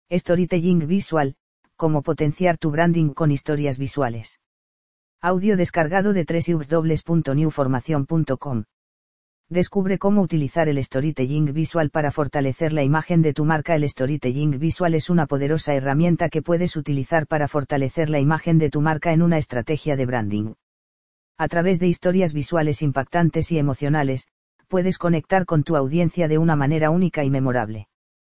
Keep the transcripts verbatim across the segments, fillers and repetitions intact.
Storytelling visual, cómo potenciar tu branding con historias visuales. Audio descargado de doble u doble u doble u punto new formación punto com. Descubre cómo utilizar el storytelling visual para fortalecer la imagen de tu marca. El storytelling visual es una poderosa herramienta que puedes utilizar para fortalecer la imagen de tu marca en una estrategia de branding. A través de historias visuales impactantes y emocionales, puedes conectar con tu audiencia de una manera única y memorable.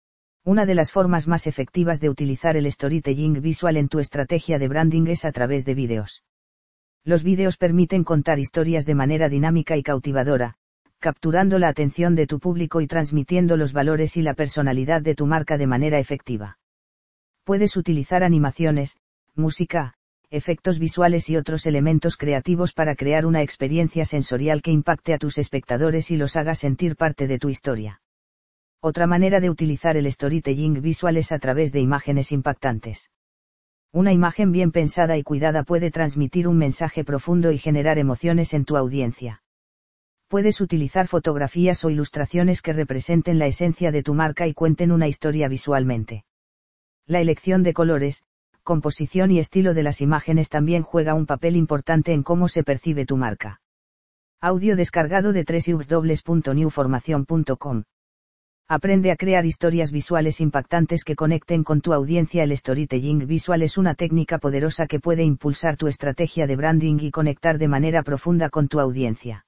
Una de las formas más efectivas de utilizar el storytelling visual en tu estrategia de branding es a través de vídeos. Los vídeos permiten contar historias de manera dinámica y cautivadora, capturando la atención de tu público y transmitiendo los valores y la personalidad de tu marca de manera efectiva. Puedes utilizar animaciones, música, efectos visuales y otros elementos creativos para crear una experiencia sensorial que impacte a tus espectadores y los haga sentir parte de tu historia. Otra manera de utilizar el storytelling visual es a través de imágenes impactantes. Una imagen bien pensada y cuidada puede transmitir un mensaje profundo y generar emociones en tu audiencia. Puedes utilizar fotografías o ilustraciones que representen la esencia de tu marca y cuenten una historia visualmente. La elección de colores, composición y estilo de las imágenes también juega un papel importante en cómo se percibe tu marca. Audio descargado de doble u doble u doble u punto new formación punto com. Aprende a crear historias visuales impactantes que conecten con tu audiencia. El storytelling visual es una técnica poderosa que puede impulsar tu estrategia de branding y conectar de manera profunda con tu audiencia.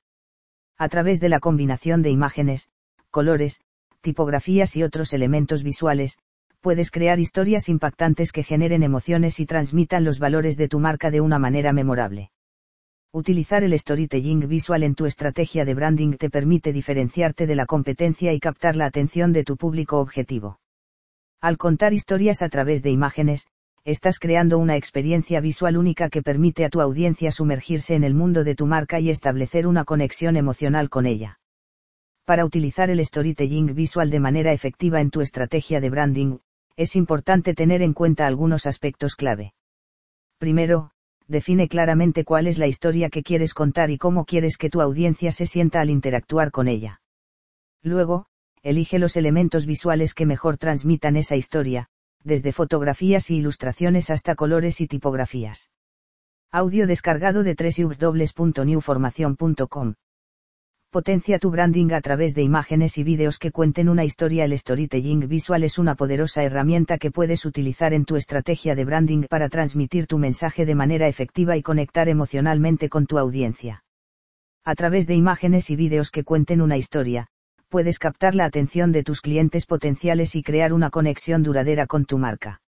A través de la combinación de imágenes, colores, tipografías y otros elementos visuales, puedes crear historias impactantes que generen emociones y transmitan los valores de tu marca de una manera memorable. Utilizar el storytelling visual en tu estrategia de branding te permite diferenciarte de la competencia y captar la atención de tu público objetivo. Al contar historias a través de imágenes, estás creando una experiencia visual única que permite a tu audiencia sumergirse en el mundo de tu marca y establecer una conexión emocional con ella. Para utilizar el storytelling visual de manera efectiva en tu estrategia de branding, es importante tener en cuenta algunos aspectos clave. Primero, define claramente cuál es la historia que quieres contar y cómo quieres que tu audiencia se sienta al interactuar con ella. Luego, elige los elementos visuales que mejor transmitan esa historia, desde fotografías y ilustraciones hasta colores y tipografías. Audio descargado de doble u doble u doble u punto new formación punto com. Potencia tu branding a través de imágenes y vídeos que cuenten una historia. El storytelling visual es una poderosa herramienta que puedes utilizar en tu estrategia de branding para transmitir tu mensaje de manera efectiva y conectar emocionalmente con tu audiencia. A través de imágenes y vídeos que cuenten una historia, puedes captar la atención de tus clientes potenciales y crear una conexión duradera con tu marca.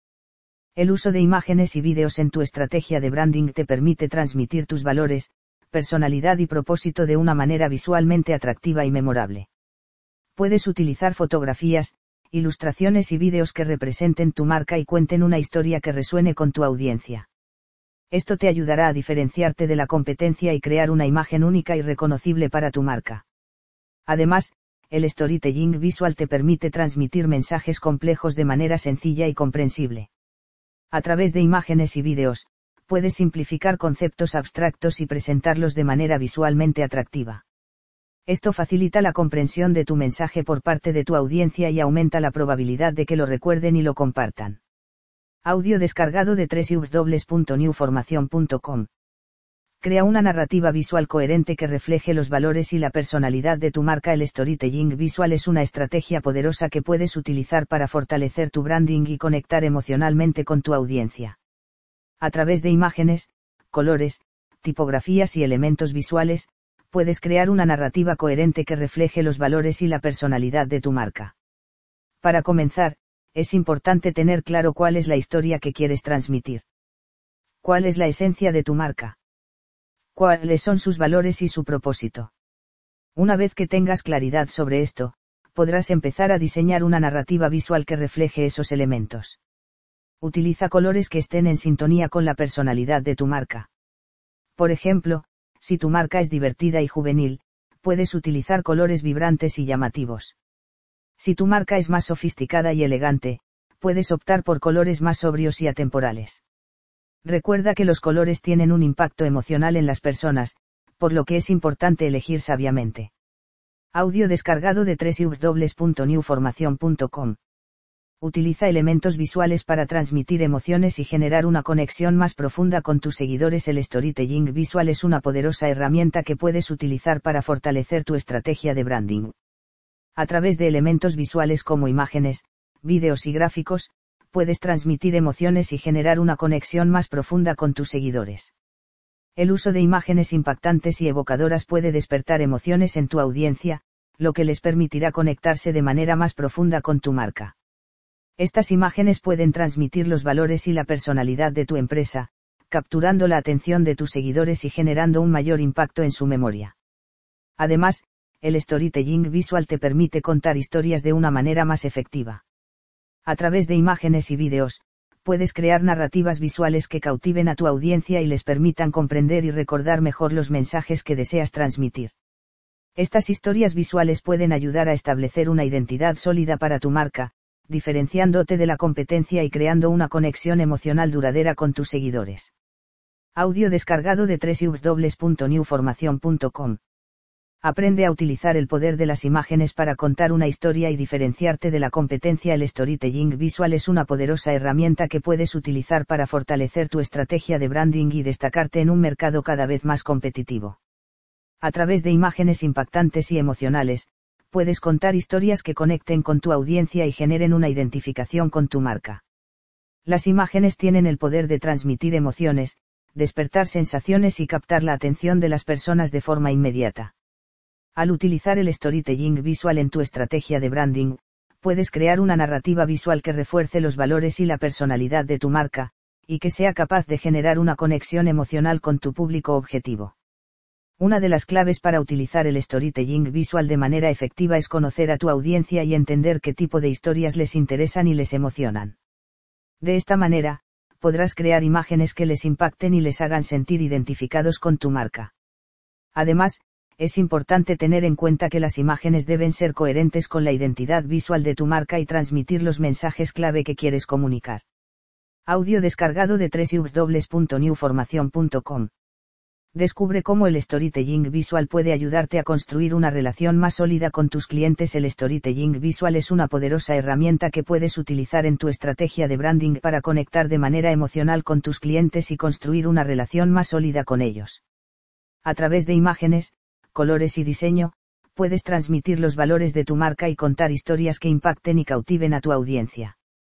El uso de imágenes y vídeos en tu estrategia de branding te permite transmitir tus valores, personalidad y propósito de una manera visualmente atractiva y memorable. Puedes utilizar fotografías, ilustraciones y vídeos que representen tu marca y cuenten una historia que resuene con tu audiencia. Esto te ayudará a diferenciarte de la competencia y crear una imagen única y reconocible para tu marca. Además, el storytelling visual te permite transmitir mensajes complejos de manera sencilla y comprensible. A través de imágenes y vídeos, puedes simplificar conceptos abstractos y presentarlos de manera visualmente atractiva. Esto facilita la comprensión de tu mensaje por parte de tu audiencia y aumenta la probabilidad de que lo recuerden y lo compartan. Audio descargado de doble u doble u doble u punto new formación punto com. Crea una narrativa visual coherente que refleje los valores y la personalidad de tu marca. El storytelling visual es una estrategia poderosa que puedes utilizar para fortalecer tu branding y conectar emocionalmente con tu audiencia. A través de imágenes, colores, tipografías y elementos visuales, puedes crear una narrativa coherente que refleje los valores y la personalidad de tu marca. Para comenzar, es importante tener claro cuál es la historia que quieres transmitir. ¿Cuál es la esencia de tu marca? ¿Cuáles son sus valores y su propósito? Una vez que tengas claridad sobre esto, podrás empezar a diseñar una narrativa visual que refleje esos elementos. Utiliza colores que estén en sintonía con la personalidad de tu marca. Por ejemplo, si tu marca es divertida y juvenil, puedes utilizar colores vibrantes y llamativos. Si tu marca es más sofisticada y elegante, puedes optar por colores más sobrios y atemporales. Recuerda que los colores tienen un impacto emocional en las personas, por lo que es importante elegir sabiamente. Audio descargado de doble u doble u doble u punto new formación punto com. Utiliza elementos visuales para transmitir emociones y generar una conexión más profunda con tus seguidores. El storytelling visual es una poderosa herramienta que puedes utilizar para fortalecer tu estrategia de branding. A través de elementos visuales como imágenes, vídeos y gráficos, puedes transmitir emociones y generar una conexión más profunda con tus seguidores. El uso de imágenes impactantes y evocadoras puede despertar emociones en tu audiencia, lo que les permitirá conectarse de manera más profunda con tu marca. Estas imágenes pueden transmitir los valores y la personalidad de tu empresa, capturando la atención de tus seguidores y generando un mayor impacto en su memoria. Además, el storytelling visual te permite contar historias de una manera más efectiva. A través de imágenes y vídeos, puedes crear narrativas visuales que cautiven a tu audiencia y les permitan comprender y recordar mejor los mensajes que deseas transmitir. Estas historias visuales pueden ayudar a establecer una identidad sólida para tu marca, diferenciándote de la competencia y creando una conexión emocional duradera con tus seguidores. Audio descargado de doble u doble u doble u punto new formación punto com. Aprende a utilizar el poder de las imágenes para contar una historia y diferenciarte de la competencia. El storytelling visual es una poderosa herramienta que puedes utilizar para fortalecer tu estrategia de branding y destacarte en un mercado cada vez más competitivo. A través de imágenes impactantes y emocionales, puedes contar historias que conecten con tu audiencia y generen una identificación con tu marca. Las imágenes tienen el poder de transmitir emociones, despertar sensaciones y captar la atención de las personas de forma inmediata. Al utilizar el storytelling visual en tu estrategia de branding, puedes crear una narrativa visual que refuerce los valores y la personalidad de tu marca, y que sea capaz de generar una conexión emocional con tu público objetivo. Una de las claves para utilizar el storytelling visual de manera efectiva es conocer a tu audiencia y entender qué tipo de historias les interesan y les emocionan. De esta manera, podrás crear imágenes que les impacten y les hagan sentir identificados con tu marca. Además, es importante tener en cuenta que las imágenes deben ser coherentes con la identidad visual de tu marca y transmitir los mensajes clave que quieres comunicar. Audio descargado de doble u doble u doble u punto new formación punto com. Descubre cómo el storytelling visual puede ayudarte a construir una relación más sólida con tus clientes. El storytelling visual es una poderosa herramienta que puedes utilizar en tu estrategia de branding para conectar de manera emocional con tus clientes y construir una relación más sólida con ellos. A través de imágenes, colores y diseño, puedes transmitir los valores de tu marca y contar historias que impacten y cautiven a tu audiencia.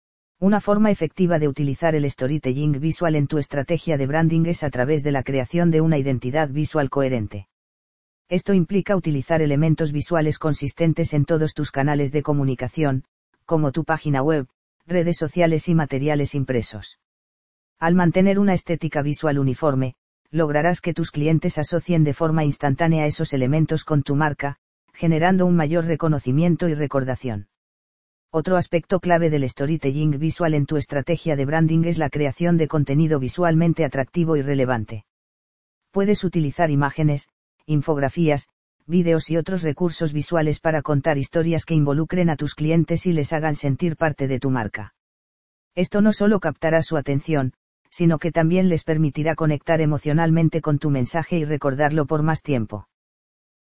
Una forma efectiva de utilizar el storytelling visual en tu estrategia de branding es a través de la creación de una identidad visual coherente. Esto implica utilizar elementos visuales consistentes en todos tus canales de comunicación, como tu página web, redes sociales y materiales impresos. Al mantener una estética visual uniforme, lograrás que tus clientes asocien de forma instantánea esos elementos con tu marca, generando un mayor reconocimiento y recordación. Otro aspecto clave del storytelling visual en tu estrategia de branding es la creación de contenido visualmente atractivo y relevante. Puedes utilizar imágenes, infografías, vídeos y otros recursos visuales para contar historias que involucren a tus clientes y les hagan sentir parte de tu marca. Esto no solo captará su atención, sino que también les permitirá conectar emocionalmente con tu mensaje y recordarlo por más tiempo.